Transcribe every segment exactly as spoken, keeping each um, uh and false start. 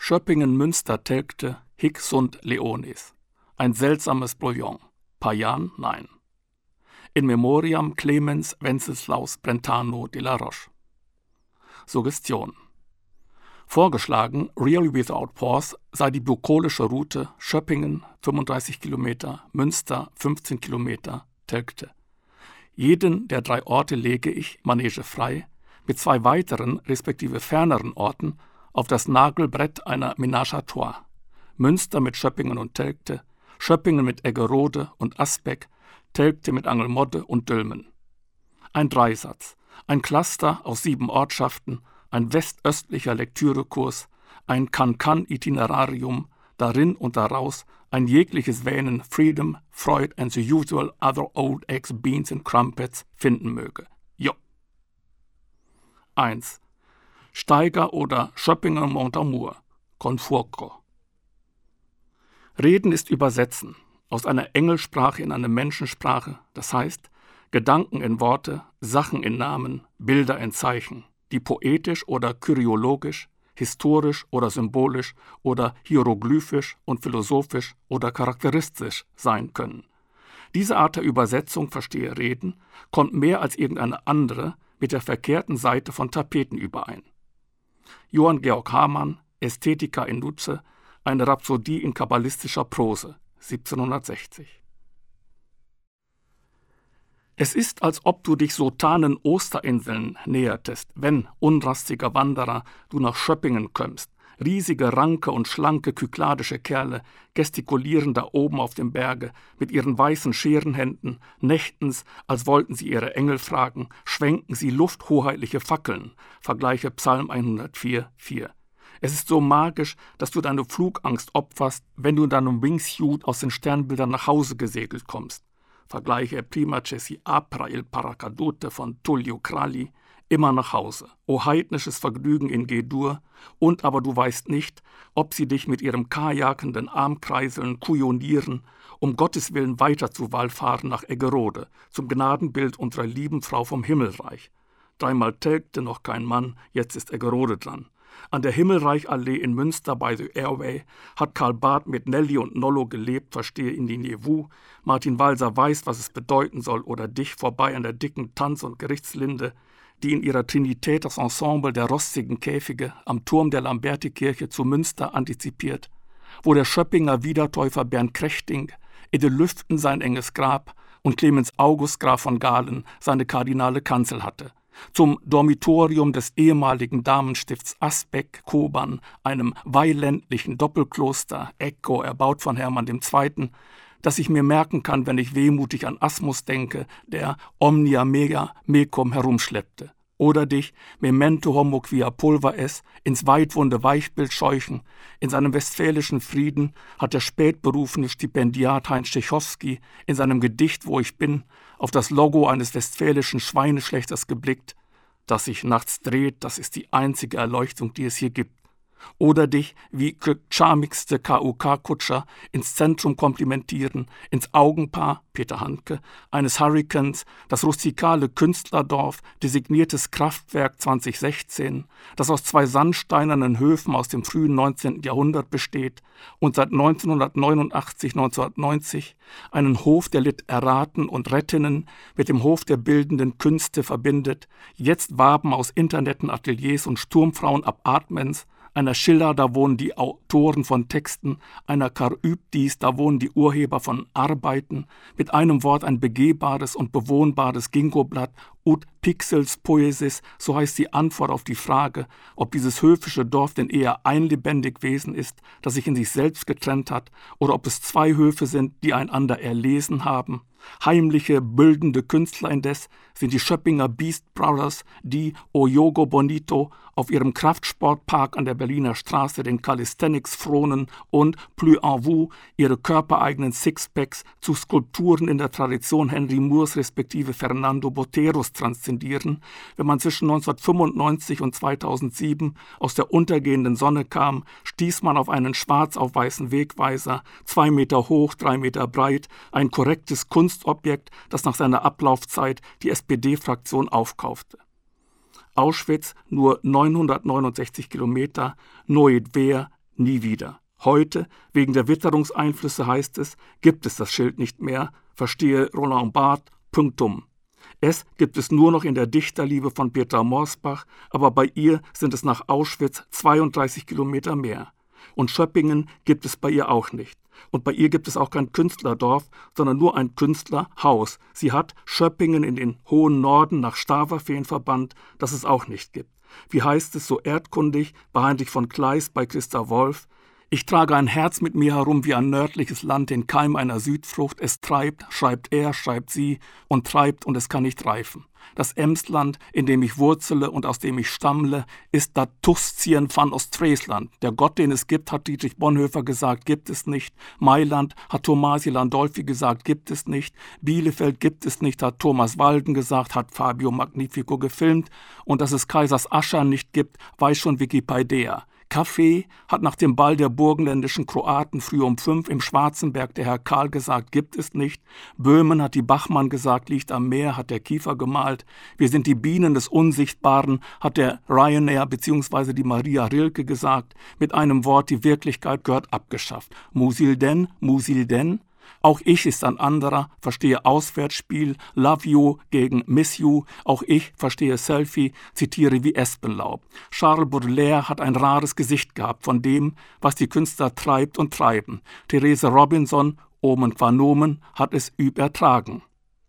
Schöppingen, Münster, Telgte, Hic sunt leones. Ein seltsames Brouillon. Payan, nein. In memoriam Clemens Wenceslaus Brentano de la Roche. Suggestion. Vorgeschlagen, Really Without Pause, sei die bukolische Route Schöppingen fünfunddreißig Kilometer, Münster fünfzehn Kilometer, Telgte. Jeden der drei Orte lege ich, Manege frei, mit zwei weiteren, respektive ferneren Orten auf das Nagelbrett einer Ménage à Trois. Münster mit Schöppingen und Telgte, Schöppingen mit Eggerode und Asbeck, Telgte mit Angelmodde und Dülmen. Ein Dreisatz, ein Cluster aus sieben Ortschaften, ein westöstlicher Lektürekurs, ein Can-Can-Itinerarium, darin und daraus ein jegliches Wähnen Freedom, Freud and the usual other old eggs, beans and crumpets finden möge. Jo. eins. Steiger oder Schöppingen Montamour, Confuoco. Reden ist Übersetzen, aus einer Engelsprache in eine Menschensprache, das heißt, Gedanken in Worte, Sachen in Namen, Bilder in Zeichen, die poetisch oder kyriologisch, historisch oder symbolisch oder hieroglyphisch und philosophisch oder charakteristisch sein können. Diese Art der Übersetzung, verstehe Reden, kommt mehr als irgendeine andere mit der verkehrten Seite von Tapeten überein. Johann Georg Hamann, Ästhetica in Nutze, eine Rhapsodie in kabbalistischer Prose, siebzehnhundertsechzig. Es ist, als ob du dich sotanen Osterinseln nähertest, wenn, unrastiger Wanderer, du nach Schöppingen kömmst, riesige, ranke und schlanke kykladische Kerle gestikulieren da oben auf dem Berge mit ihren weißen Scherenhänden, nächtens, als wollten sie ihre Engel fragen, schwenken sie lufthoheitliche Fackeln, vergleiche Psalm hundertvier, vier. Es ist so magisch, dass du deine Flugangst opferst, wenn du in deinem Wingsuit aus den Sternbildern nach Hause gesegelt kommst. Vergleiche Prima Cesi Apra il Paracadute von Tullio Cralli, immer nach Hause. O heidnisches Vergnügen in G-Dur, und aber du weißt nicht, ob sie dich mit ihrem kajakenden Armkreiseln kujonieren, um Gottes Willen weiter zu wallfahren nach Eggerode, zum Gnadenbild unserer lieben Frau vom Himmelreich. Dreimal Telgte noch kein Mann, jetzt ist Eggerode dran. An der Himmelreichallee in Münster bei The Airway hat Karl Barth mit Nelly und Nollo gelebt, verstehe in die Niveau. Martin Walser weiß, was es bedeuten soll, oder dich vorbei an der dicken Tanz- und Gerichtslinde, die in ihrer Trinität das Ensemble der rostigen Käfige am Turm der Lambertikirche zu Münster antizipiert, wo der Schöppinger Wiedertäufer Bernd Krechting, Ede Lüften sein enges Grab und Clemens August Graf von Galen seine kardinale Kanzel hatte. Zum Dormitorium des ehemaligen Damenstifts Asbeck-Kobern, einem weiländlichen Doppelkloster, Ecco, erbaut von Hermann der Zweite., das ich mir merken kann, wenn ich wehmutig an Asmus denke, der Omnia Mega Mecum herumschleppte. Oder dich, Memento homo quia pulver es, ins weitwunde Weichbild scheuchen. In seinem Westfälischen Frieden hat der spätberufene Stipendiat Heinz Tschechowski in seinem Gedicht Wo ich bin auf das Logo eines westfälischen Schweineschlächters geblickt, das sich nachts dreht, das ist die einzige Erleuchtung, die es hier gibt. Oder dich, wie charmigste K U K-Kutscher, ins Zentrum komplimentieren, ins Augenpaar, Peter Handke, eines Hurrikans, das rustikale Künstlerdorf, designiertes Kraftwerk zwanzig sechzehn, das aus zwei sandsteinernen Höfen aus dem frühen neunzehnten Jahrhundert besteht und seit neunzehnhundertneunundachtzig, neunzehnhundertneunzig einen Hof der Literaten und Rettinnen mit dem Hof der bildenden Künste verbindet, jetzt Waben aus Internetten, Ateliers und Sturmfrauen ab Atmens, einer Schiller, da wohnen die Autoren von Texten, einer Charybdis, da wohnen die Urheber von Arbeiten, mit einem Wort ein begehbares und bewohnbares Gingoblatt, ut pixels poesis, so heißt die Antwort auf die Frage, ob dieses höfische Dorf denn eher ein lebendig Wesen ist, das sich in sich selbst getrennt hat, oder ob es zwei Höfe sind, die einander erlesen haben. Heimliche, bildende Künstler indes sind die Schöppinger Beast Brothers, die, o Yogo Bonito, auf ihrem Kraftsportpark an der Berliner Straße den Calisthenics fronen und, plus en vous, ihre körpereigenen Sixpacks zu Skulpturen in der Tradition Henry Moores respektive Fernando Boteros transzendieren, wenn man zwischen neunzehnhundertfünfundneunzig und zweitausendsieben aus der untergehenden Sonne kam, stieß man auf einen schwarz auf weißen Wegweiser, zwei Meter hoch, drei Meter breit, ein korrektes Kunstobjekt, das nach seiner Ablaufzeit die S P D-Fraktion aufkaufte. Auschwitz nur neunhundertneunundsechzig Kilometer, Noid Wehr, nie wieder. Heute, wegen der Witterungseinflüsse heißt es, gibt es das Schild nicht mehr, verstehe Roland Barthes, Punktum. Es gibt es nur noch in der Dichterliebe von Petra Morsbach, aber bei ihr sind es nach Auschwitz zweiunddreißig Kilometer mehr. Und Schöppingen gibt es bei ihr auch nicht. Und bei ihr gibt es auch kein Künstlerdorf, sondern nur ein Künstlerhaus. Sie hat Schöppingen in den hohen Norden nach Staverfehn verbannt, das es auch nicht gibt. Wie heißt es so erdkundig bei Heinrich von Kleist, bei Christa Wolf? Ich trage ein Herz mit mir herum wie ein nördliches Land, den Keim einer Südfrucht. Es treibt, schreibt er, schreibt sie und treibt und es kann nicht reifen. Das Emsland, in dem ich wurzele und aus dem ich stammle, ist das Tuschien van Ostfriesland. Der Gott, den es gibt, hat Dietrich Bonhoeffer gesagt, gibt es nicht. Mailand hat Tomasi Landolfi gesagt, gibt es nicht. Bielefeld gibt es nicht, hat Thomas Walden gesagt, hat Fabio Magnifico gefilmt. Und dass es Kaisers Ascher nicht gibt, weiß schon Wikipedia. Kaffee hat nach dem Ball der burgenländischen Kroaten früh um fünf im Schwarzenberg der Herr Karl gesagt, gibt es nicht. Böhmen hat die Bachmann gesagt, liegt am Meer, hat der Kiefer gemalt. Wir sind die Bienen des Unsichtbaren, hat der Ryanair bzw. die Maria Rilke gesagt. Mit einem Wort, die Wirklichkeit gehört abgeschafft. Musil denn, Musil denn? Auch ich ist ein anderer, verstehe Auswärtsspiel, Love You gegen Miss You. Auch ich verstehe Selfie, zitiere wie Espenlaub. Charles Baudelaire hat ein rares Gesicht gehabt von dem, was die Künstler treibt und treiben. Therese Robinson, Omen qua Nomen, hat es übertragen.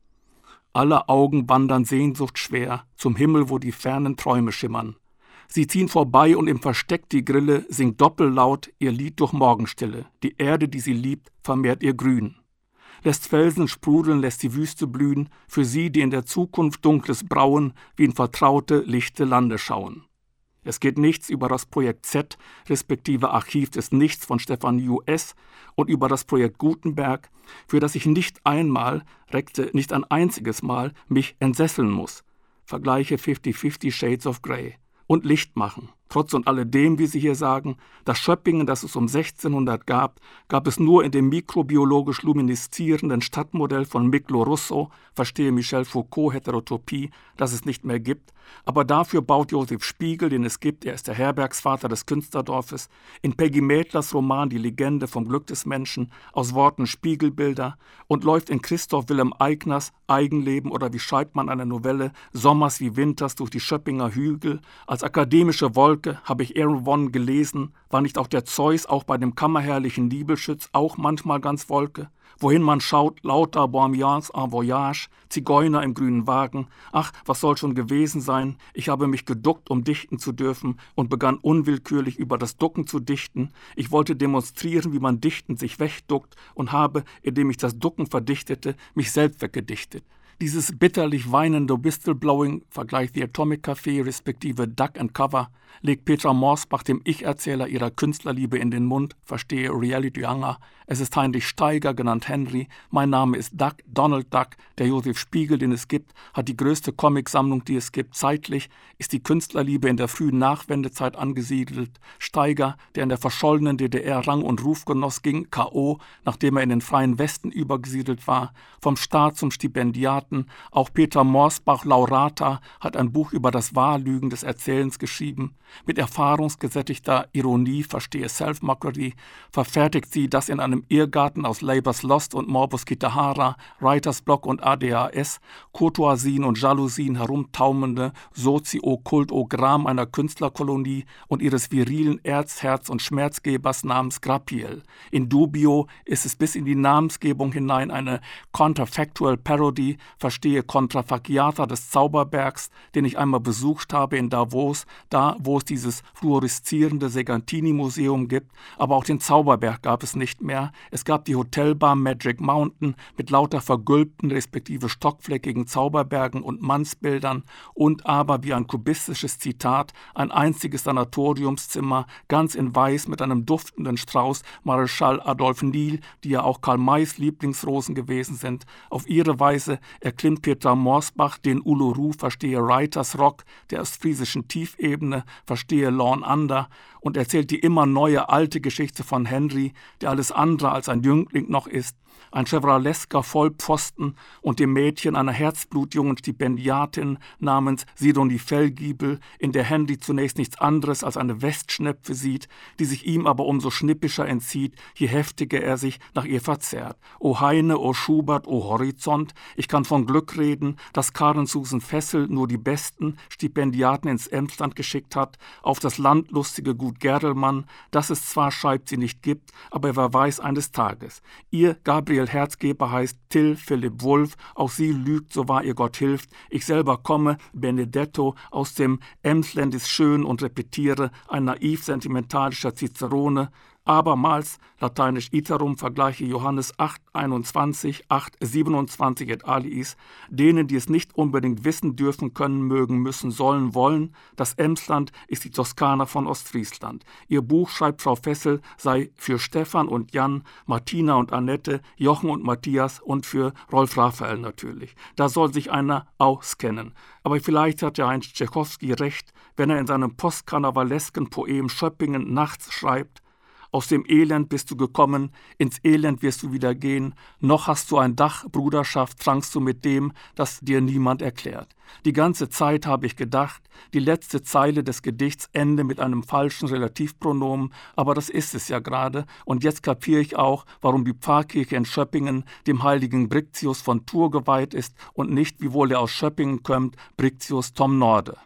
Alle Augen wandern sehnsuchtsschwer zum Himmel, wo die fernen Träume schimmern. Sie ziehen vorbei und im Versteck die Grille singt doppellaut ihr Lied durch Morgenstille. Die Erde, die sie liebt, vermehrt ihr Grün. Lässt Felsen sprudeln, lässt die Wüste blühen, für sie, die in der Zukunft dunkles Brauen wie in vertraute, lichte Lande schauen. Es geht nichts über das Projekt Z, respektive Archiv des Nichts von Stefan U S und über das Projekt Gutenberg, für das ich nicht einmal, reckte nicht ein einziges Mal, mich entsesseln muss. Vergleiche fifty fifty Shades of Grey. Und Licht machen. Trotz und alledem, wie Sie hier sagen, das Schöppingen, das es um sechzehnhundert gab, gab es nur in dem mikrobiologisch lumineszierenden Stadtmodell von Miklo Russo, verstehe Michel Foucault, Heterotopie, das es nicht mehr gibt. Aber dafür baut Josef Spiegel, den es gibt, er ist der Herbergsvater des Künstlerdorfes, in Peggy Mädlers Roman Die Legende vom Glück des Menschen aus Worten Spiegelbilder und läuft in Christoph Wilhelm Eigners Eigenleben oder wie schreibt man eine Novelle Sommers wie Winters durch die Schöppinger Hügel. Als akademische Wolke habe ich Aaron Won gelesen, war nicht auch der Zeus auch bei dem kammerherrlichen Nibelschütz auch manchmal ganz Wolke? Wohin man schaut, lauter Bohemians en voyage, Zigeuner im grünen Wagen. Ach, was soll schon gewesen sein? Ich habe mich geduckt, um dichten zu dürfen und begann unwillkürlich über das Ducken zu dichten. Ich wollte demonstrieren, wie man dichtend sich wegduckt und habe, indem ich das Ducken verdichtete, mich selbst weggedichtet. Dieses bitterlich weinende Whistleblowing, Vergleich The Atomic Café respektive Duck and Cover, legt Petra Morsbach dem Ich-Erzähler ihrer Künstlerliebe in den Mund, verstehe Reality Hunger. Es ist Heinrich Steiger, genannt Henry. Mein Name ist Duck, Donald Duck. Der Josef Spiegel, den es gibt, hat die größte Comicsammlung, die es gibt. Zeitlich ist die Künstlerliebe in der frühen Nachwendezeit angesiedelt. Steiger, der in der verschollenen D D R Rang und Ruf genoss, ging K O, nachdem er in den freien Westen übergesiedelt war. Vom Staat zum Stipendiaten. Auch Petra Morsbach, Laurata, hat ein Buch über das Wahllügen des Erzählens geschrieben. Mit erfahrungsgesättigter Ironie, verstehe Self-Mockery, verfertigt sie das in einem Irrgarten aus Labour's Lost und Morbus Kitahara, Writers Block und A D H S, Courtoisien und Jalousien herumtaumelnde Sozio-Kultogramm einer Künstlerkolonie und ihres virilen Erzherz- und Schmerzgebers namens Grappiel. In dubio ist es bis in die Namensgebung hinein eine Counterfactual Parody, verstehe Contrafagiata des Zauberbergs, den ich einmal besucht habe in Davos, da wo es dieses fluoreszierende Segantini-Museum gibt, aber auch den Zauberberg gab es nicht mehr. Es gab die Hotelbar Magic Mountain mit lauter vergülpten respektive stockfleckigen Zauberbergen und Mannsbildern und aber, wie ein kubistisches Zitat, ein einziges Sanatoriumszimmer, ganz in weiß mit einem duftenden Strauß Marschall Adolf Nil, die ja auch Karl Mays Lieblingsrosen gewesen sind. Auf ihre Weise erklimmt Petra Morsbach den Uluru, verstehe Writers Rock der ostfriesischen Tiefebene, verstehe Lawn Under und erzählt die immer neue alte Geschichte von Henry, der alles andere als ein Jüngling noch ist. ein chevralesker Vollpfosten und dem Mädchen einer herzblutjungen Stipendiatin namens Sidonie Fellgiebel, in der Henry zunächst nichts anderes als eine Westschnepfe sieht, die sich ihm aber umso schnippischer entzieht, je heftiger er sich nach ihr verzerrt. O Heine, o Schubert, o Horizont, ich kann von Glück reden, dass Karen Susan Fessel nur die besten Stipendiaten ins Emsland geschickt hat, auf das landlustige Gut Gerlmann, das es zwar, schreibt sie, nicht gibt, aber wer weiß eines Tages. Ihr Gabriel Herzgeber heißt Till Philipp Wulff, auch sie lügt, so wahr ihr Gott hilft. Ich selber komme, Benedetto, aus dem Emsländisch schön und repetiere, ein naiv sentimentalischer Cicerone, abermals, lateinisch iterum, vergleiche Johannes acht einundzwanzig, acht siebenundzwanzig et aliis, denen, die es nicht unbedingt wissen dürfen, können, mögen, müssen, sollen, wollen, das Emsland ist die Toskana von Ostfriesland. Ihr Buch, schreibt Frau Fessel, sei für Stefan und Jan, Martina und Annette, Jochen und Matthias und für Rolf Raphael natürlich. Da soll sich einer auskennen. Aber vielleicht hat ja Heinz Tschechowski recht, wenn er in seinem postkarnevalesken Poem Schöppingen nachts schreibt: Aus dem Elend bist du gekommen, ins Elend wirst du wieder gehen, noch hast du ein Dach, Bruderschaft trankst du mit dem, das dir niemand erklärt. Die ganze Zeit habe ich gedacht, die letzte Zeile des Gedichts ende mit einem falschen Relativpronomen, aber das ist es ja gerade, und jetzt kapiere ich auch, warum die Pfarrkirche in Schöppingen dem heiligen Brictius von Tours geweiht ist und nicht, wiewohl er aus Schöppingen kommt, Brictius Tom Norde.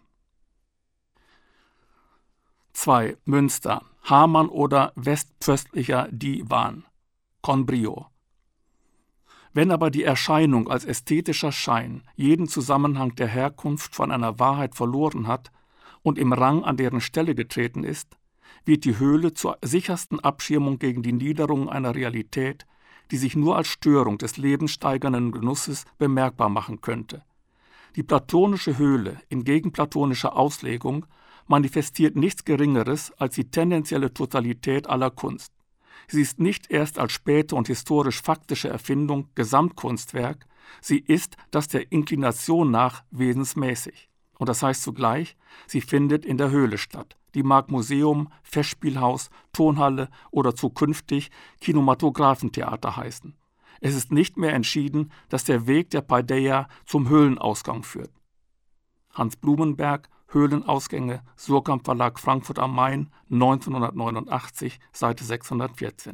zwei. Münster. Hamann oder westpföstlicher Divan. Conbrio. Wenn aber die Erscheinung als ästhetischer Schein jeden Zusammenhang der Herkunft von einer Wahrheit verloren hat und im Rang an deren Stelle getreten ist, wird die Höhle zur sichersten Abschirmung gegen die Niederungen einer Realität, die sich nur als Störung des lebenssteigernden Genusses bemerkbar machen könnte. Die platonische Höhle in gegenplatonischer Auslegung manifestiert nichts Geringeres als die tendenzielle Totalität aller Kunst. Sie ist nicht erst als späte und historisch-faktische Erfindung Gesamtkunstwerk, sie ist das der Inklination nach wesensmäßig. Und das heißt zugleich, sie findet in der Höhle statt. Die mag Museum, Festspielhaus, Tonhalle oder zukünftig Kinematographentheater heißen. Es ist nicht mehr entschieden, dass der Weg der Paideia zum Höhlenausgang führt. Hans Blumenberg, Höhlenausgänge, Surkamp Verlag, Frankfurt am Main, neunzehnhundertneunundachtzig, Seite sechshundertvierzehn.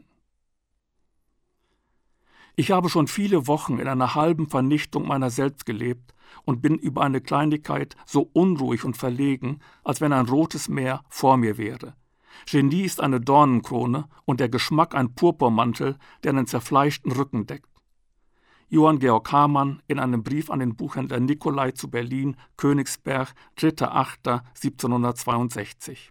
Ich habe schon viele Wochen in einer halben Vernichtung meiner selbst gelebt und bin über eine Kleinigkeit so unruhig und verlegen, als wenn ein rotes Meer vor mir wäre. Genie ist eine Dornenkrone und der Geschmack ein Purpurmantel, der einen zerfleischten Rücken deckt. Johann Georg Hamann in einem Brief an den Buchhändler Nicolai zu Berlin, Königsberg, dritter achter siebzehnhundertzweiundsechzig.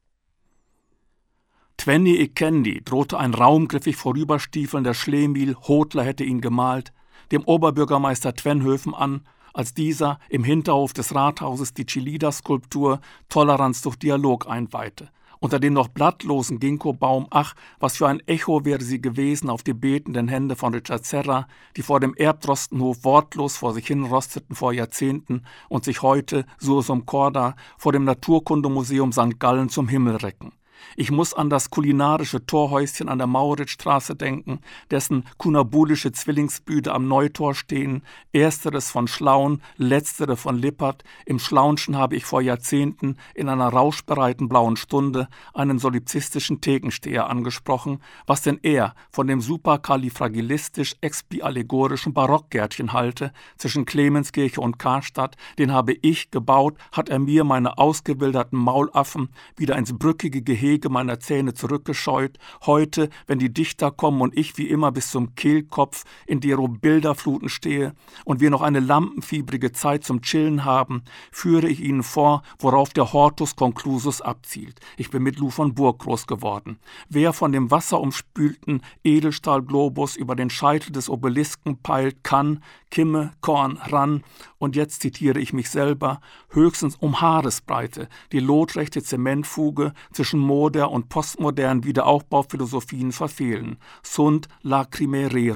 Twenny ich Candy drohte ein raumgriffig vorüberstiefelnder Schlemihl, Hodler hätte ihn gemalt, dem Oberbürgermeister Twenhöfen an, als dieser im Hinterhof des Rathauses die Chilida-Skulptur Toleranz durch Dialog einweihte. Unter dem noch blattlosen Ginkgobaum, ach, was für ein Echo wäre sie gewesen auf die betenden Hände von Richard Serra, die vor dem Erbdrostenhof wortlos vor sich hin rosteten vor Jahrzehnten und sich heute, sursum corda, vor dem Naturkundemuseum Sankt Gallen zum Himmel recken. Ich muss an das kulinarische Torhäuschen an der Mauritzstraße denken, dessen kunabulische Zwillingsbüde am Neutor stehen, ersteres von Schlaun, letztere von Lippert. Im Schlaunschen habe ich vor Jahrzehnten in einer rauschbereiten blauen Stunde einen solipsistischen Thekensteher angesprochen, was denn er von dem superkalifragilistisch-expialegorischen Barockgärtchen halte, zwischen Clemenskirche und Karstadt, den habe ich gebaut, hat er mir meine ausgewilderten Maulaffen wieder ins brückige Gehege meiner Zähne zurückgescheut. Heute, wenn die Dichter kommen und ich wie immer bis zum Kehlkopf in dero Bilderfluten stehe und wir noch eine lampenfiebrige Zeit zum Chillen haben, führe ich ihnen vor, worauf der Hortus Conclusus abzielt. Ich bin mit Lou von Burg groß geworden. Wer von dem wasserumspülten Edelstahlglobus über den Scheitel des Obelisken peilt, kann, Kimme, Korn, ran, und jetzt zitiere ich mich selber, höchstens um Haaresbreite, die lotrechte Zementfuge zwischen moder- und postmodernen Wiederaufbauphilosophien verfehlen. Sunt lacrimae rerum.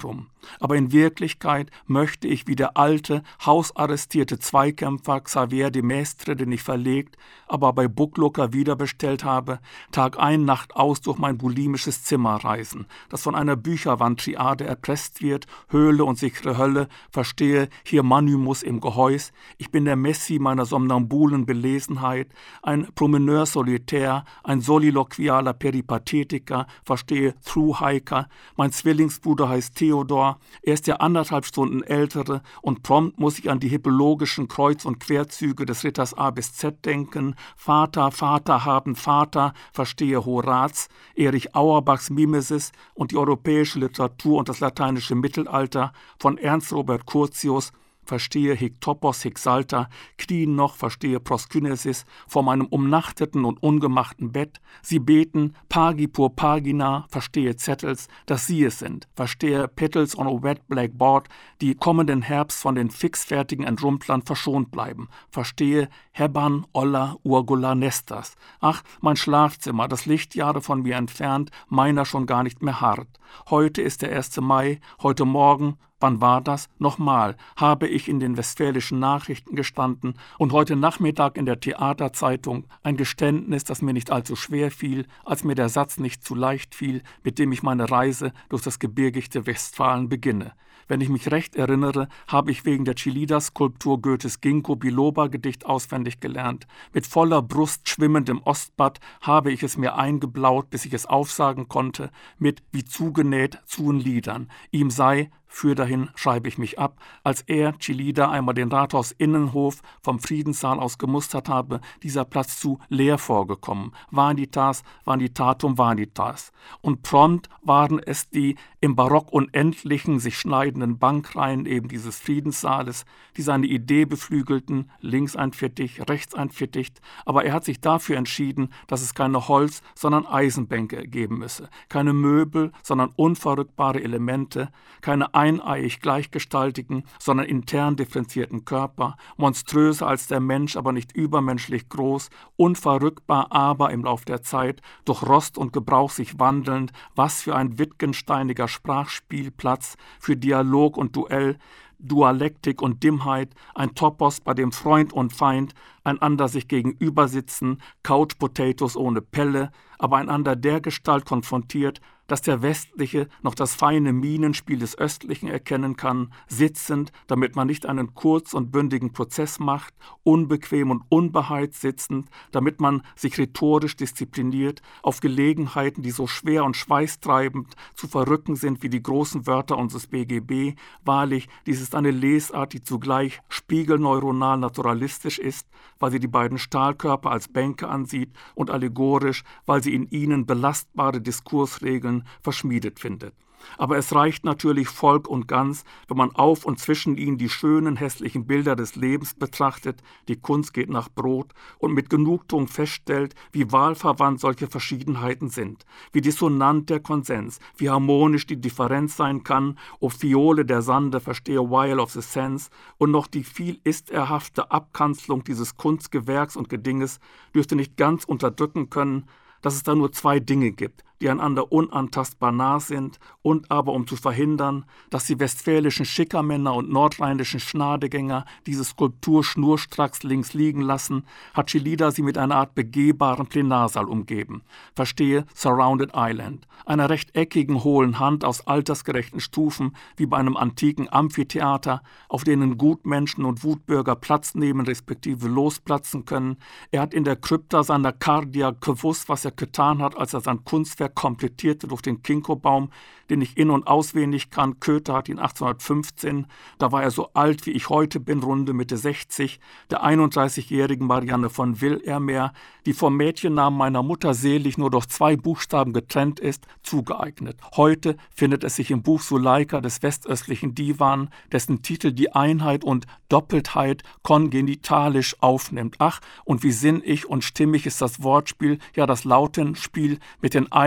Aber in Wirklichkeit möchte ich wie der alte, hausarrestierte Zweikämpfer Xavier de Maistre, den ich verlegt, aber bei Booklooker wiederbestellt habe, Tag ein, Nacht aus durch mein bulimisches Zimmer reisen, das von einer Bücherwand-Triade erpresst wird, Höhle und sichere Hölle, verstehe hier Manumus im Gehäus, ich bin der Messi meiner somnambulen Belesenheit, ein Promeneur solitär, ein soliloquialer Peripathetiker, verstehe Thru-Hiker, mein Zwillingsbruder heißt Theodor, er ist der anderthalb Stunden ältere und prompt muss ich an die hippologischen Kreuz- und Querzüge des Ritters A bis Z denken. Vater, Vater haben Vater, verstehe Horaz, Erich Auerbachs Mimesis und die europäische Literatur und das lateinische Mittelalter von Ernst Robert Curtius, verstehe hic topos hic salta, knien noch, verstehe Proskynesis, vor meinem umnachteten und ungemachten Bett. Sie beten, pagi pur pagina, verstehe Zettels, dass sie es sind, verstehe Petals on a wet black board, die kommenden Herbst von den fixfertigen Entrumplern verschont bleiben, verstehe Hebban, Olla, Urgula, Nestas. Ach, mein Schlafzimmer, das Lichtjahre von mir entfernt, meiner schon gar nicht mehr hart. Heute ist der erste Mai, heute Morgen, wann war das? Nochmal, habe ich in den Westfälischen Nachrichten gestanden und heute Nachmittag in der Theaterzeitung ein Geständnis, das mir nicht allzu schwer fiel, als mir der Satz nicht zu leicht fiel, mit dem ich meine Reise durch das gebirgigte Westfalen beginne. Wenn ich mich recht erinnere, habe ich wegen der Chillida-Skulptur Goethes Ginkgo-Biloba-Gedicht auswendig gelernt. Mit voller Brust schwimmend im Ostbad habe ich es mir eingeblaut, bis ich es aufsagen konnte, mit wie zugenäht zuen Liedern. Ihm sei, für dahin schreibe ich mich ab, als er, Chillida, einmal den Rathaus-Innenhof vom Friedenssaal aus gemustert habe, dieser Platz zu leer vorgekommen. Vanitas, vanitatum vanitas. Und prompt waren es die im Barock unendlichen, sich schneidenden Bankreihen eben dieses Friedenssaales, die seine Idee beflügelten, links ein Fittich, rechts ein Fittich, aber er hat sich dafür entschieden, dass es keine Holz-, sondern Eisenbänke geben müsse, keine Möbel, sondern unverrückbare Elemente, keine eineiig gleichgestaltigen, sondern intern differenzierten Körper, monströser als der Mensch, aber nicht übermenschlich groß, unverrückbar, aber im Lauf der Zeit durch Rost und Gebrauch sich wandelnd, was für ein Wittgensteiniger Sprachspielplatz, für Dialog und Duell, Dualektik und Dimmheit, ein Topos, bei dem Freund und Feind einander sich gegenüber sitzen, Couch Potatoes ohne Pelle, aber einander dergestalt konfrontiert, dass der Westliche noch das feine Minenspiel des Östlichen erkennen kann, sitzend, damit man nicht einen kurz- und bündigen Prozess macht, unbequem und unbeheizt sitzend, damit man sich rhetorisch diszipliniert, auf Gelegenheiten, die so schwer und schweißtreibend zu verrücken sind wie die großen Wörter unseres B G B. Wahrlich, dies ist eine Lesart, die zugleich spiegelneuronal naturalistisch ist, weil sie die beiden Stahlkörper als Bänke ansieht und allegorisch, weil sie in ihnen belastbare Diskursregeln verschmiedet findet. Aber es reicht natürlich voll und ganz, wenn man auf und zwischen ihnen die schönen, hässlichen Bilder des Lebens betrachtet, die Kunst geht nach Brot, und mit Genugtuung feststellt, wie wahlverwandt solche Verschiedenheiten sind, wie dissonant der Konsens, wie harmonisch die Differenz sein kann, o Fiole der Sande, verstehe While of the Sense, und noch die viel isterhafte Abkanzelung dieses Kunstgewerks und Gedinges dürfte nicht ganz unterdrücken können, dass es da nur zwei Dinge gibt, die einander unantastbar nah sind, und aber um zu verhindern, dass die westfälischen Schickermänner und nordrheinischen Schnadegänger diese Skulptur schnurstracks links liegen lassen, hat Chillida sie mit einer Art begehbaren Plenarsaal umgeben. Verstehe Surrounded Island, einer rechteckigen hohlen Hand aus altersgerechten Stufen, wie bei einem antiken Amphitheater, auf denen Gutmenschen und Wutbürger Platz nehmen respektive losplatzen können. Er hat in der Krypta seiner Cardia gewusst, was er getan hat, als er sein Kunstwerk komplettierte durch den Kinkobaum, den ich in- und auswendig kann. Köther hat ihn achtzehnhundertfünfzehn, da war er so alt, wie ich heute bin, runde Mitte sechzig, der einunddreißigjährigen Marianne von Will er mehr, die vom Mädchennamen meiner Mutter selig nur durch zwei Buchstaben getrennt ist, zugeeignet. Heute findet es sich im Buch Suleika des westöstlichen Divan, dessen Titel die Einheit und Doppeltheit kongenitalisch aufnimmt. Ach, und wie sinnig und stimmig ist das Wortspiel, ja das Lautenspiel mit den Ein-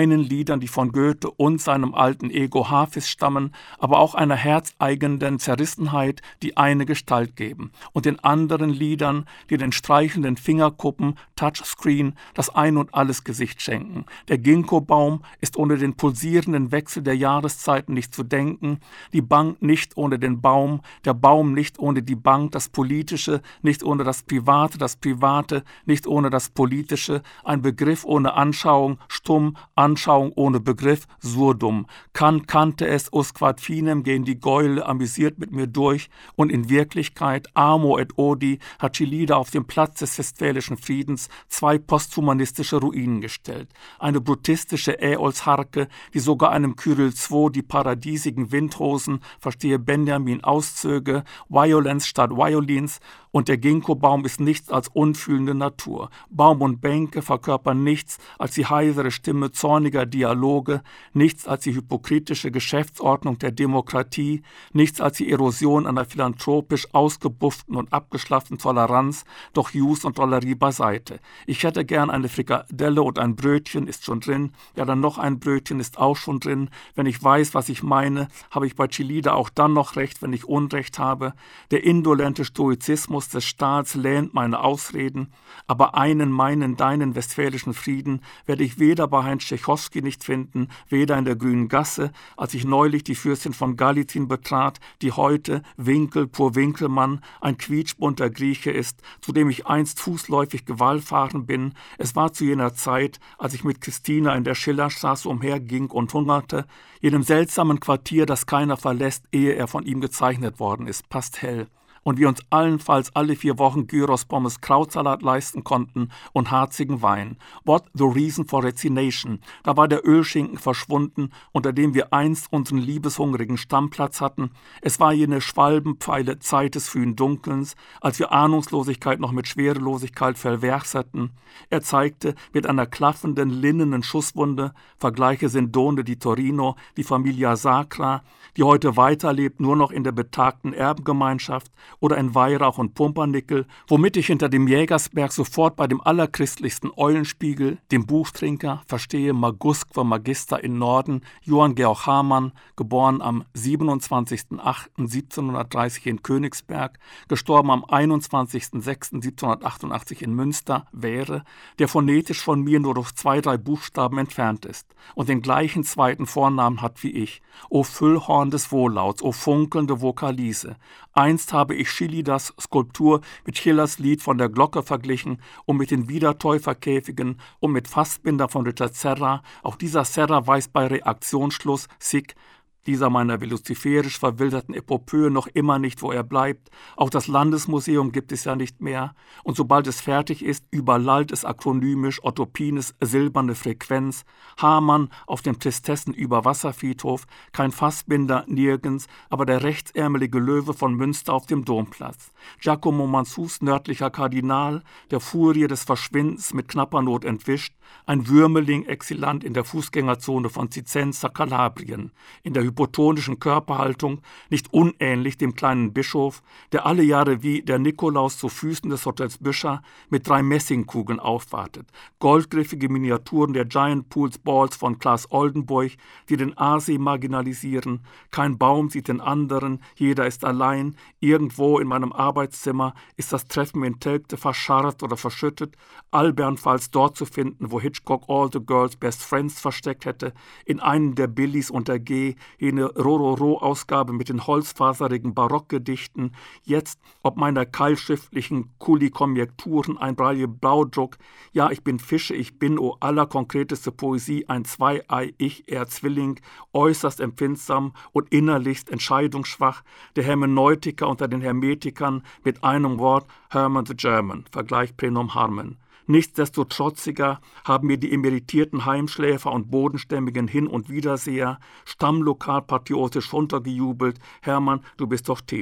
einen Liedern, die von Goethe und seinem alten Ego Hafiz stammen, aber auch einer herzeigenden Zerrissenheit, die eine Gestalt geben, und den anderen Liedern, die den streichelnden Fingerkuppen, Touchscreen, das Ein- und Alles-Gesicht schenken. Der Ginkgo-Baum ist ohne den pulsierenden Wechsel der Jahreszeiten nicht zu denken, die Bank nicht ohne den Baum, der Baum nicht ohne die Bank, das Politische nicht ohne das Private, das Private nicht ohne das Politische, ein Begriff ohne Anschauung, stumm, Anschauung ohne Begriff, surdum. Kant kannte es, usquad finem, gehen die Gäule amüsiert mit mir durch, und in Wirklichkeit, amo et odi, hat Chillida auf dem Platz des Westfälischen Friedens zwei posthumanistische Ruinen gestellt. Eine brutistische Äolsharke, die sogar einem Kyrill der Zweite die paradiesigen Windhosen, verstehe Benjamin, auszöge, Violence statt Violins, und der Ginkgo-Baum ist nichts als unfühlende Natur. Baum und Bänke verkörpern nichts als die heisere Stimme zorniger Dialoge, nichts als die hypokritische Geschäftsordnung der Demokratie, nichts als die Erosion einer philanthropisch ausgebufften und abgeschlafften Toleranz, doch Jus und Drollerie beiseite. Ich hätte gern eine Frikadelle und ein Brötchen, ist schon drin, ja dann noch ein Brötchen ist auch schon drin. Wenn ich weiß, was ich meine, habe ich bei Chillida auch dann noch recht, wenn ich Unrecht habe. Der indolente Stoizismus des Staats lähnt meine Ausreden, aber einen, meinen, deinen westfälischen Frieden werde ich weder bei Heinz Tschechowski nicht finden, weder in der Grünen Gasse, als ich neulich die Fürstin von Galizien betrat, die heute, Winkel pur Winkelmann, ein quietschbunter Grieche ist, zu dem ich einst fußläufig gewallfahren bin. Es war zu jener Zeit, als ich mit Christina in der Schillerstraße umherging und hungerte, jenem seltsamen Quartier, das keiner verlässt, ehe er von ihm gezeichnet worden ist, Pastell. Und wir uns allenfalls alle vier Wochen Gyros, Pommes, Krautsalat leisten konnten und harzigen Wein. What the reason for resignation? Da war der Ölschinken verschwunden, unter dem wir einst unseren liebeshungrigen Stammplatz hatten. Es war jene Schwalbenpfeile Zeit des frühen Dunkelns, als wir Ahnungslosigkeit noch mit Schwerelosigkeit verwechselten. Er zeigte mit einer klaffenden, linnenen Schusswunde, vergleiche Sindone di Torino, die Familia Sacra, die heute weiterlebt, nur noch in der betagten Erbengemeinschaft, oder in Weihrauch und Pumpernickel, womit ich hinter dem Jägersberg sofort bei dem allerchristlichsten Eulenspiegel, dem Buchtrinker, verstehe Magusque Magister in Norden, Johann Georg Hamann, geboren am siebenundzwanzigsten achten siebzehnhundertdreißig in Königsberg, gestorben am einundzwanzigsten sechsten siebzehnhundertachtundachtzig in Münster, wäre, der phonetisch von mir nur durch zwei, drei Buchstaben entfernt ist und den gleichen zweiten Vornamen hat wie ich. O Füllhorn des Wohllauts, o funkelnde Vokalise. Einst habe ich Chillidas Skulptur mit Schillers Lied von der Glocke verglichen und mit den Wiedertäuferkäfigen und mit Fassbinder von Ritter Serra. Auch dieser Serra weiß bei Reaktionsschluss, sic, dieser meiner velociferisch verwilderten Epopöe noch immer nicht, wo er bleibt. Auch das Landesmuseum gibt es ja nicht mehr. Und sobald es fertig ist, überlallt es akronymisch Otto Pines silberne Frequenz. Hamann auf dem Tristessen-Überwasserfriedhof, kein Fassbinder nirgends, aber der rechtsärmelige Löwe von Münster auf dem Domplatz. Giacomo Mansus nördlicher Kardinal, der Furie des Verschwindens mit knapper Not entwischt, ein Würmeling exilant in der Fußgängerzone von Cicenza, Kalabrien, in der hypotonischen Körperhaltung, nicht unähnlich dem kleinen Bischof, der alle Jahre wie der Nikolaus zu Füßen des Hotels Büscher mit drei Messingkugeln aufwartet. Goldgriffige Miniaturen der Giant Pools Balls von Klaas Oldenburg, die den Aasee marginalisieren. Kein Baum sieht den anderen, jeder ist allein. Irgendwo in meinem Arbeitszimmer ist das Treffen in Telgte verscharrt oder verschüttet, albernfalls dort zu finden, wo Hitchcock All the Girls Best Friends versteckt hätte, in einem der Billies unter G, jene Rororo-Ausgabe mit den holzfaserigen Barockgedichten, jetzt ob meiner keilschriftlichen Kuli-Konjekturen ein Braille-Blaudruck, ja, ich bin Fische, ich bin, o allerkonkreteste Poesie, ein Zwei-Ei-Ich, er Zwilling, äußerst empfindsam und innerlichst entscheidungsschwach, der Hermeneutiker unter den Hermetikern, mit einem Wort Herman the German, Vergleich Prenum Harmon. Nichtsdestotrotziger haben mir die emeritierten Heimschläfer und bodenstämmigen Hin- und Wiederseher stammlokalpatriotisch runtergejubelt. Hermann, du bist doch Theo.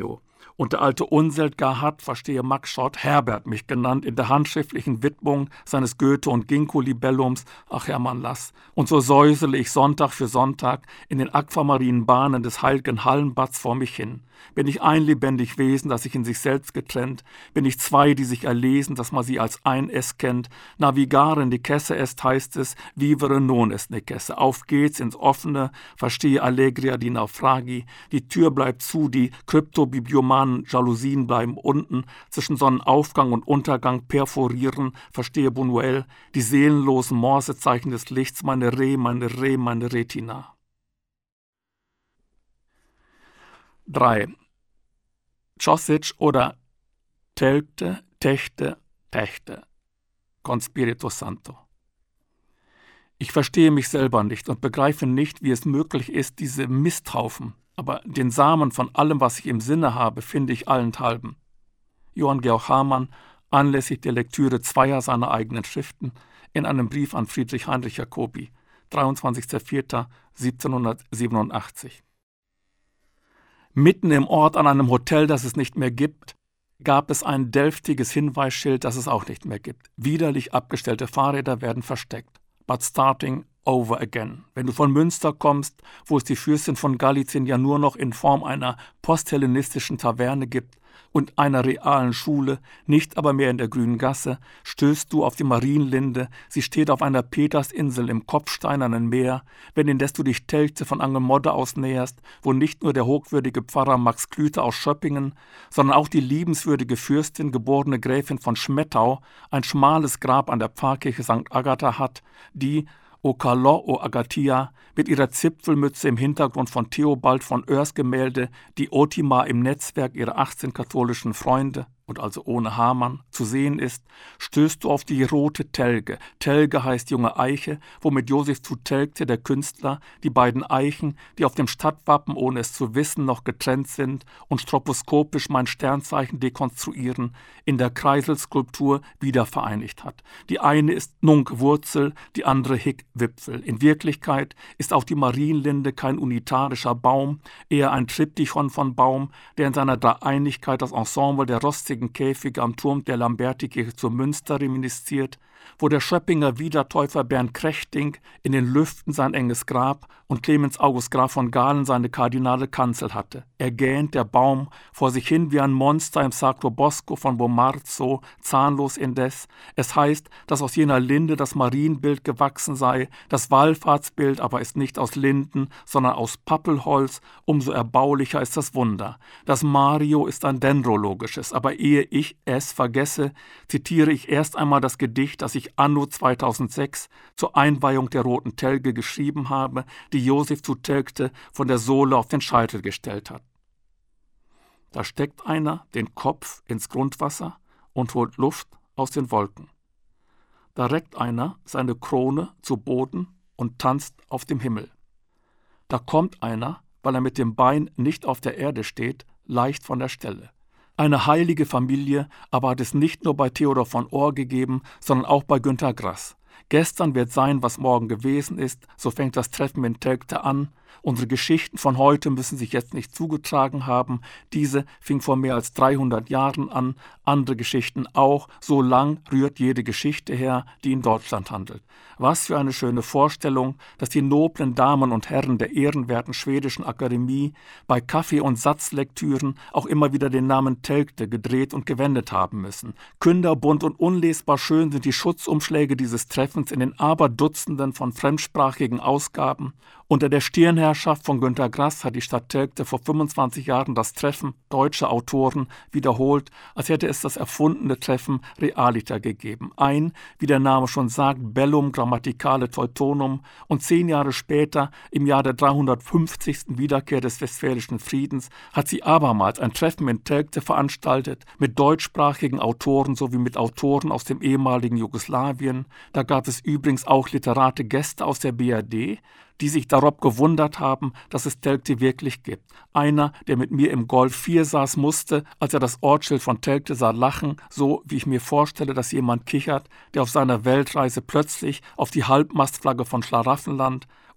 Und der alte Unselt hat, verstehe Max Schott, Herbert mich genannt, in der handschriftlichen Widmung seines Goethe- und Ginkgo-Libellums, ach Hermann, lass. Und so säusele ich Sonntag für Sonntag in den aquamarinen Bahnen des heiligen Hallenbads vor mich hin. Bin ich ein lebendig Wesen, das sich in sich selbst getrennt? Bin ich zwei, die sich erlesen, dass man sie als ein Es kennt? Navigare necesse est, heißt es, vivere non est necesse. Auf geht's ins Offene, verstehe Allegria di naufragi. Die Tür bleibt zu, die kryptobibiomanen Jalousien bleiben unten, zwischen Sonnenaufgang und Untergang perforieren, verstehe Buñuel, die seelenlosen Morsezeichen des Lichts, meine Re, meine Re, meine Retina. drei. Čosić oder Telgte, Techte, Techte. Con Spirito Santo. Ich verstehe mich selber nicht und begreife nicht, wie es möglich ist, diese Misthaufen, aber den Samen von allem, was ich im Sinne habe, finde ich allenthalben. Johann Georg Hamann, anlässlich der Lektüre zweier seiner eigenen Schriften, in einem Brief an Friedrich Heinrich Jacobi, dreiundzwanzigster vierter siebzehnhundertsiebenundachtzig. Mitten im Ort an einem Hotel, das es nicht mehr gibt, gab es ein delftiges Hinweisschild, das es auch nicht mehr gibt. Widerlich abgestellte Fahrräder werden versteckt. But starting over again. Wenn du von Münster kommst, wo es die Fürstin von Galizien ja nur noch in Form einer posthellenistischen Taverne gibt und einer realen Schule, nicht aber mehr in der Grünen Gasse, stößt du auf die Marienlinde, sie steht auf einer Petersinsel im kopfsteinernen Meer, wenn indes du dich Telgte von Angelmodde aus näherst, wo nicht nur der hochwürdige Pfarrer Max Klüter aus Schöppingen, sondern auch die liebenswürdige Fürstin, geborene Gräfin von Schmettau, ein schmales Grab an der Pfarrkirche Sankt Agatha hat, die, O Carlo, o Agathia, mit ihrer Zipfelmütze im Hintergrund von Theobald von Oers Gemälde, die Otima im Netzwerk ihrer achtzehn katholischen Freunde, und also ohne Hamann, zu sehen ist, stößt du auf die rote Telge. Telge heißt junge Eiche, womit Josef zu Telgte, der Künstler, die beiden Eichen, die auf dem Stadtwappen, ohne es zu wissen, noch getrennt sind und stroboskopisch mein Sternzeichen dekonstruieren, in der Kreiselskulptur wieder vereinigt hat. Die eine ist Nunc Wurzel, die andere Hic Wipfel. In Wirklichkeit ist auch die Marienlinde kein unitarischer Baum, eher ein Triptychon von Baum, der in seiner Dreieinigkeit das Ensemble der rostigen Käfige am Turm der Lambertikirche zu Münster reminisziert, wo der Schöppinger Wiedertäufer Bernd Krechting in den Lüften sein enges Grab und Clemens August Graf von Galen seine kardinale Kanzel hatte. Er gähnt, der Baum, vor sich hin wie ein Monster im Sacro Bosco von Bomarzo, zahnlos indes. Es heißt, dass aus jener Linde das Marienbild gewachsen sei, das Wallfahrtsbild aber ist nicht aus Linden, sondern aus Pappelholz, umso erbaulicher ist das Wunder. Das Mario ist ein dendrologisches, aber ehe ich es vergesse, zitiere ich erst einmal das Gedicht, das ich anno zweitausendsechs zur Einweihung der roten Telge geschrieben habe, die Josef zu Telgte von der Sohle auf den Scheitel gestellt hat. Da steckt einer den Kopf ins Grundwasser und holt Luft aus den Wolken. Da reckt einer seine Krone zu Boden und tanzt auf dem Himmel. Da kommt einer, weil er mit dem Bein nicht auf der Erde steht, leicht von der Stelle. Eine heilige Familie aber hat es nicht nur bei Theodor von Ohr gegeben, sondern auch bei Günter Grass. Gestern wird sein, was morgen gewesen ist, so fängt das Treffen in Telgte an. Unsere Geschichten von heute müssen sich jetzt nicht zugetragen haben. Diese fing vor mehr als dreihundert Jahren an, andere Geschichten auch. So lang rührt jede Geschichte her, die in Deutschland handelt. Was für eine schöne Vorstellung, dass die noblen Damen und Herren der ehrenwerten schwedischen Akademie bei Kaffee- und Satzlektüren auch immer wieder den Namen Telgte gedreht und gewendet haben müssen. Künderbunt und unlesbar schön sind die Schutzumschläge dieses Treffens in den Aberdutzenden von fremdsprachigen Ausgaben. Unter der Stirnherrschaft von Günter Grass hat die Stadt Telgte vor fünfundzwanzig Jahren das Treffen deutscher Autoren wiederholt, als hätte es das erfundene Treffen Realiter gegeben. Ein, wie der Name schon sagt, Bellum Grammaticale Teutonum, und zehn Jahre später, im Jahr der dreihundertfünfzigsten Wiederkehr des Westfälischen Friedens, hat sie abermals ein Treffen in Telgte veranstaltet mit deutschsprachigen Autoren sowie mit Autoren aus dem ehemaligen Jugoslawien. Da gab es übrigens auch literate Gäste aus der B R D, die sich darob gewundert haben, dass es Telgte wirklich gibt. Einer, der mit mir im Golf vier saß, musste, als er das Ortsschild von Telgte sah, lachen, so wie ich mir vorstelle, dass jemand kichert, der auf seiner Weltreise plötzlich auf die Halbmastflagge von Schlaraffenland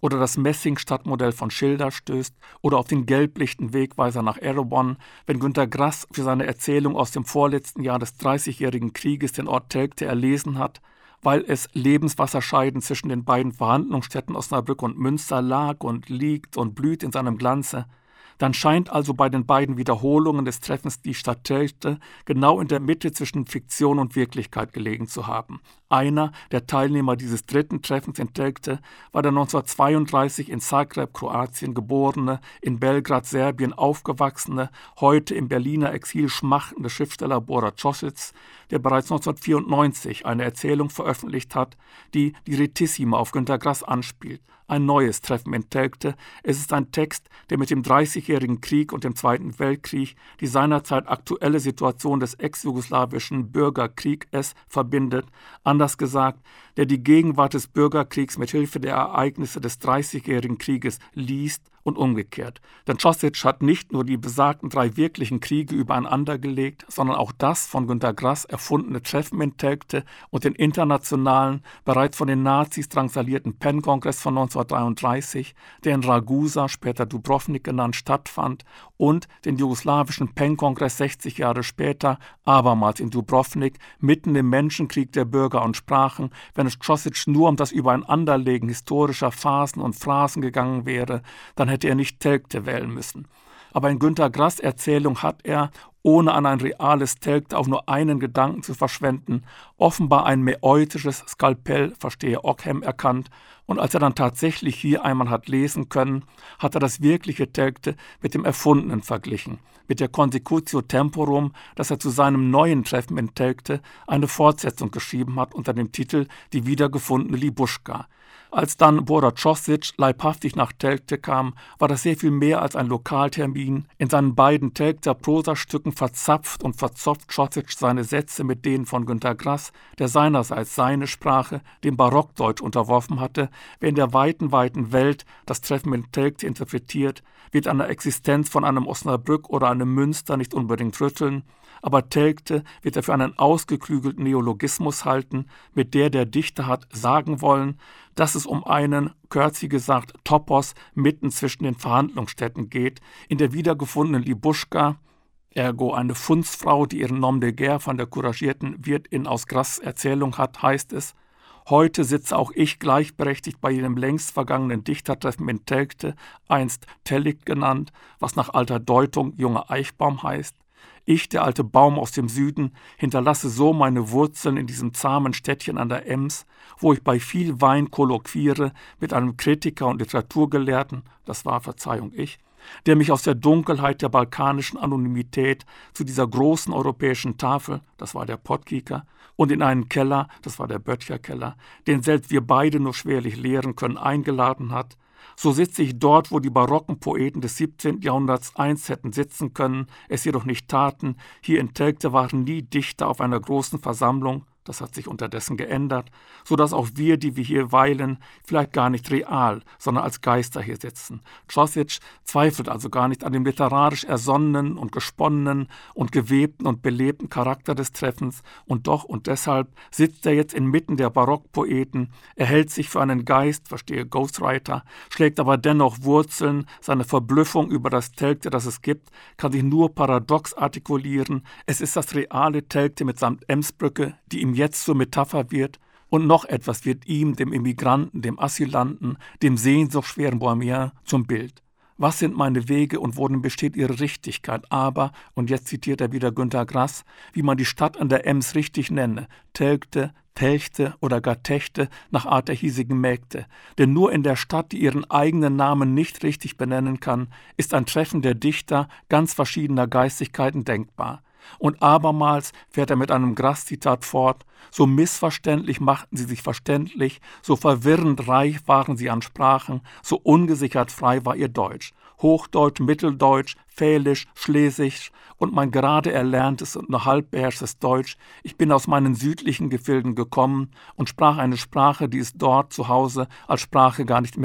oder das Messing-Stadtmodell von Schilder stößt oder auf den gelblichten Wegweiser nach Erewhon, wenn Günter Grass für seine Erzählung aus dem vorletzten Jahr des Dreißigjährigen Krieges den Ort Telgte erlesen hat, weil es Lebenswasserscheiden zwischen den beiden Verhandlungsstätten Osnabrück und Münster lag und liegt und blüht in seinem Glanze, dann scheint also bei den beiden Wiederholungen des Treffens die Stadt Telgte genau in der Mitte zwischen Fiktion und Wirklichkeit gelegen zu haben. Einer der Teilnehmer dieses dritten Treffens in Telgte war der neunzehnhundertzweiunddreißig in Zagreb, Kroatien geborene, in Belgrad, Serbien aufgewachsene, heute im Berliner Exil schmachtende Schriftsteller Bora Čosić, der bereits neunzehnhundertvierundneunzig eine Erzählung veröffentlicht hat, die die Ritissima auf Günter Grass anspielt. Ein neues Treffen in Telgte. Es ist ein Text, der mit dem Dreißigjährigen Krieg und dem Zweiten Weltkrieg die seinerzeit aktuelle Situation des ex-jugoslawischen Bürgerkrieges verbindet. Anders gesagt, der die Gegenwart des Bürgerkriegs mit Hilfe der Ereignisse des Dreißigjährigen Krieges liest und umgekehrt. Denn Čosić hat nicht nur die besagten drei wirklichen Kriege übereinander gelegt, sondern auch das von Günter Grass erfundene Treffen in Telgte und den internationalen, bereits von den Nazis drangsalierten Penn-Kongress von neunzehnhundertdreiunddreißig, der in Ragusa, später Dubrovnik genannt, stattfand, und den jugoslawischen Penn-Kongress sechzig Jahre später, abermals in Dubrovnik, mitten im Menschenkrieg der Bürger und Sprachen, wenn es Čosić nur um das Übereinanderlegen historischer Phasen und Phrasen gegangen wäre, dann hätte er nicht Telgte wählen müssen. Aber in Günter Grass' Erzählung hat er, ohne an ein reales Telgte auch nur einen Gedanken zu verschwenden, offenbar ein mäeutisches Skalpell, verstehe Ockham, erkannt, und als er dann tatsächlich hier einmal hat lesen können, hat er das wirkliche Telgte mit dem Erfundenen verglichen, mit der Consecutio Temporum, das er zu seinem neuen Treffen in Telgte eine Fortsetzung geschrieben hat unter dem Titel Die wiedergefundene Libuschka. Als dann Bora Čosić leibhaftig nach Telgte kam, war das sehr viel mehr als ein Lokaltermin. In seinen beiden Telgter Prosastücken verzapft und verzopft Čosić seine Sätze mit denen von Günter Grass, der seinerseits seine Sprache dem Barockdeutsch unterworfen hatte. Wer in der weiten, weiten Welt das Treffen in Telgte interpretiert, wird an der Existenz von einem Osnabrück oder einem Münster nicht unbedingt rütteln, aber Telgte wird er für einen ausgeklügelten Neologismus halten, mit der der Dichter hat sagen wollen, dass es um einen, kürzi gesagt, Topos mitten zwischen den Verhandlungsstätten geht, in der wiedergefundenen Libuschka, ergo eine Fundsfrau, die ihren Nom de guerre von der couragierten Wirtin aus Grass' Erzählung hat, heißt es: Heute sitze auch ich gleichberechtigt bei jenem längst vergangenen Dichtertreffen in Telgte, einst Tellig genannt, was nach alter Deutung junger Eichbaum heißt. Ich, der alte Baum aus dem Süden, hinterlasse so meine Wurzeln in diesem zahmen Städtchen an der Ems, wo ich bei viel Wein kolloquiere mit einem Kritiker und Literaturgelehrten, das war, Verzeihung, ich, der mich aus der Dunkelheit der balkanischen Anonymität zu dieser großen europäischen Tafel, das war der Pottkieker, und in einen Keller, das war der Böttcher-Keller, den selbst wir beide nur schwerlich leeren können, eingeladen hat. So sitze ich dort, wo die barocken Poeten des siebzehnten Jahrhunderts einst hätten sitzen können, es jedoch nicht taten. Hier in Telgte waren nie Dichter auf einer großen Versammlung, das hat sich unterdessen geändert, so dass auch wir, die wir hier weilen, vielleicht gar nicht real, sondern als Geister hier sitzen. Čosić zweifelt also gar nicht an dem literarisch ersonnenen und gesponnenen und gewebten und belebten Charakter des Treffens, und doch und deshalb sitzt er jetzt inmitten der Barockpoeten, er hält sich für einen Geist, verstehe Ghostwriter, schlägt aber dennoch Wurzeln, seine Verblüffung über das Telgte, das es gibt, kann sich nur paradox artikulieren, es ist das reale Telgte mitsamt Emsbrücke, die ihm jetzt zur Metapher wird, und noch etwas wird ihm, dem Immigranten, dem Asylanten, dem sehnsuchtsschweren Bohemien zum Bild. Was sind meine Wege und worin besteht ihre Richtigkeit? Aber, und jetzt zitiert er wieder Günter Grass, wie man die Stadt an der Ems richtig nenne, Telgte, Telchte oder gar Techte nach Art der hiesigen Mägde. Denn nur in der Stadt, die ihren eigenen Namen nicht richtig benennen kann, ist ein Treffen der Dichter ganz verschiedener Geistigkeiten denkbar. Und abermals fährt er mit einem Grass-Zitat fort: So missverständlich machten sie sich verständlich, so verwirrend reich waren sie an Sprachen, so ungesichert frei war ihr Deutsch. Hochdeutsch, Mitteldeutsch, Fälisch, Schlesisch und mein gerade erlerntes und nur halb beherrschtes Deutsch. Ich bin aus meinen südlichen Gefilden gekommen und sprach eine Sprache, die es dort zu Hause als Sprache gar nicht mehr gibt.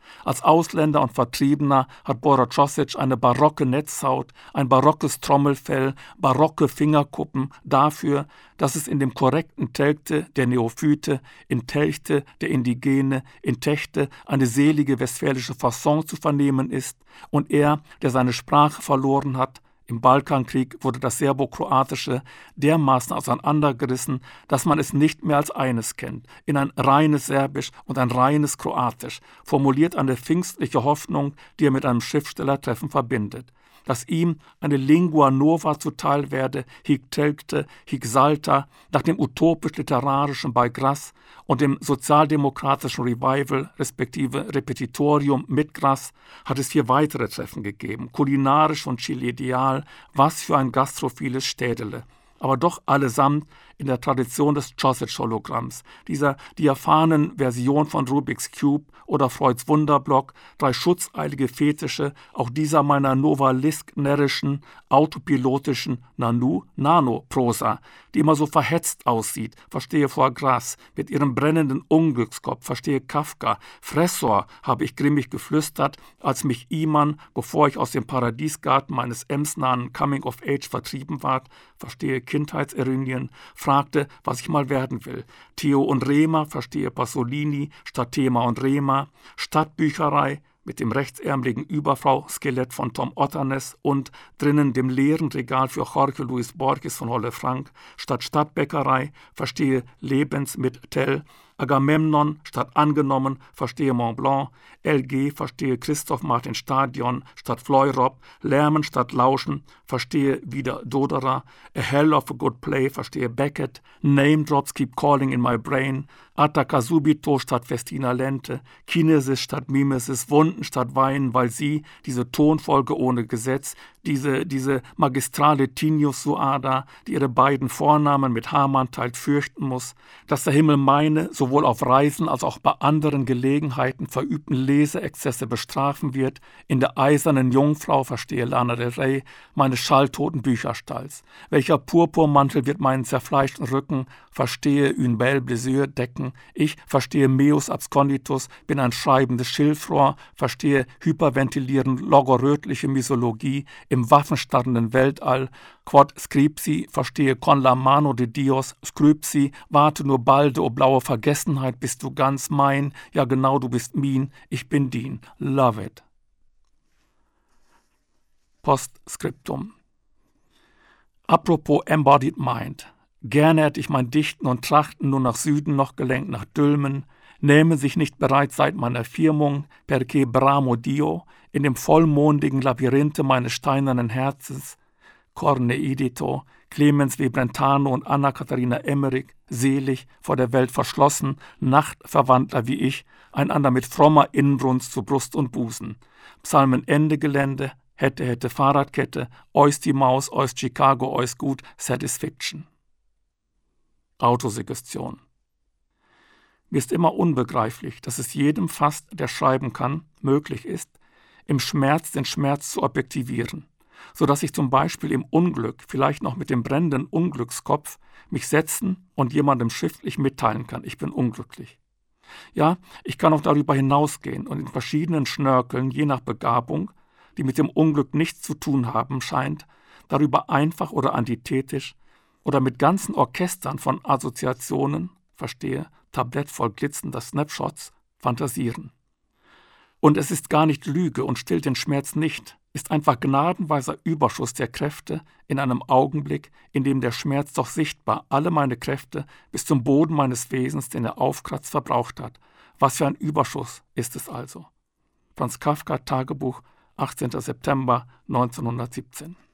Als Ausländer und Vertriebener hat Bora Čosić eine barocke Netzhaut, ein barockes Trommelfell, barocke Fingerkuppen dafür, dass es in dem korrekten Telgte der Neophyte, in Telchte der Indigene, in Techte eine selige westfälische Fasson zu vernehmen ist und er, der seine Sprache verloren hat, im Balkankrieg wurde das Serbokroatische dermaßen auseinandergerissen, dass man es nicht mehr als eines kennt, in ein reines Serbisch und ein reines Kroatisch, formuliert eine pfingstliche Hoffnung, die er mit einem Schriftstellertreffen verbindet. Dass ihm eine Lingua Nova zuteil werde, hic telgte, hic salta, nach dem utopisch-literarischen bei Grass und dem sozialdemokratischen Revival respektive Repetitorium mit Grass hat es vier weitere Treffen gegeben, kulinarisch und chilideal, was für ein gastrophiles Städele. Aber doch allesamt in der Tradition des Čosić-Hologramms, dieser diaphanen Version von Rubik's Cube oder Freuds Wunderblock, drei schutzeilige Fetische, auch dieser meiner novalisk-närrischen, autopilotischen Nanu-Nano-Prosa, die immer so verhetzt aussieht, verstehe Foie Gras, mit ihrem brennenden Unglückskopf, verstehe Kafka, Fressor, habe ich grimmig geflüstert, als mich Iman, bevor ich aus dem Paradiesgarten meines emsnahen Coming-of-Age vertrieben ward, verstehe Kindheitserynien, fragte, was ich mal werden will. Theo und Rema, verstehe Pasolini, statt Thema und Rema, Stadtbücherei mit dem rechtsärmeligen Überfrau-Skelett von Tom Otternes und drinnen dem leeren Regal für Jorge Luis Borges von Holle Frank, statt Stadtbäckerei, verstehe Lebens mit Tell, Agamemnon statt angenommen, verstehe Mont Blanc, L G verstehe Christoph Martin Stadion statt Fleurop, Lärmen statt Lauschen, verstehe wieder Doderer, A Hell of a Good Play, verstehe Beckett, Name Drops keep calling in my brain, Attacca subito statt Festina lente, Kinesis statt Mimesis, Wunden statt Weinen, weil sie, diese Tonfolge ohne Gesetz, diese, diese magistrale Tinius Suada, die ihre beiden Vornamen mit Hamann teilt, fürchten muss, dass der Himmel meine, sowohl auf Reisen als auch bei anderen Gelegenheiten verübten Leseexzesse bestrafen wird, in der eisernen Jungfrau, verstehe Lana Del Rey, meines schalltoten Bücherstalls. Welcher Purpurmantel wird meinen zerfleischten Rücken, verstehe une belle blessure, decken. Ich verstehe meus absconditus, bin ein schreibendes Schilfrohr, verstehe hyperventilierend logorötliche Misologie im waffenstarrenden Weltall, quod scripsi, verstehe con la mano de Dios, scripsi, warte nur balde, o blaue Vergessenheit, bist du ganz mein, ja genau, du bist mien, ich bin dien, love it. Postskriptum. Apropos Embodied Mind. Gerne hätte ich mein Dichten und Trachten nur nach Süden noch gelenkt, nach Dülmen, nähme sich nicht bereits seit meiner Firmung, perché bramo Dio, in dem vollmondigen Labyrinthe meines steinernen Herzens, Corne Edito, Clemens W. Brentano und Anna-Katharina Emmerich, selig, vor der Welt verschlossen, Nachtverwandler wie ich, einander mit frommer Inbrunst zu Brust und Busen. Psalmen Ende Gelände, hätte, hätte Fahrradkette, eus die Maus, eus Chicago, eus gut, Satisfaction. Autosuggestion. Mir ist immer unbegreiflich, dass es jedem fast, der schreiben kann, möglich ist, im Schmerz den Schmerz zu objektivieren, so dass ich zum Beispiel im Unglück, vielleicht noch mit dem brennenden Unglückskopf, mich setzen und jemandem schriftlich mitteilen kann, ich bin unglücklich. Ja, ich kann auch darüber hinausgehen und in verschiedenen Schnörkeln, je nach Begabung, die mit dem Unglück nichts zu tun haben scheint, darüber einfach oder antithetisch oder mit ganzen Orchestern von Assoziationen, verstehe, Tablett voll glitzernder Snapshots, fantasieren. Und es ist gar nicht Lüge und stillt den Schmerz nicht, ist einfach gnadenweiser Überschuss der Kräfte in einem Augenblick, in dem der Schmerz doch sichtbar alle meine Kräfte bis zum Boden meines Wesens, den er aufkratzt, verbraucht hat. Was für ein Überschuss ist es also? Franz Kafka, Tagebuch, achtzehnter September neunzehnhundertsiebzehn.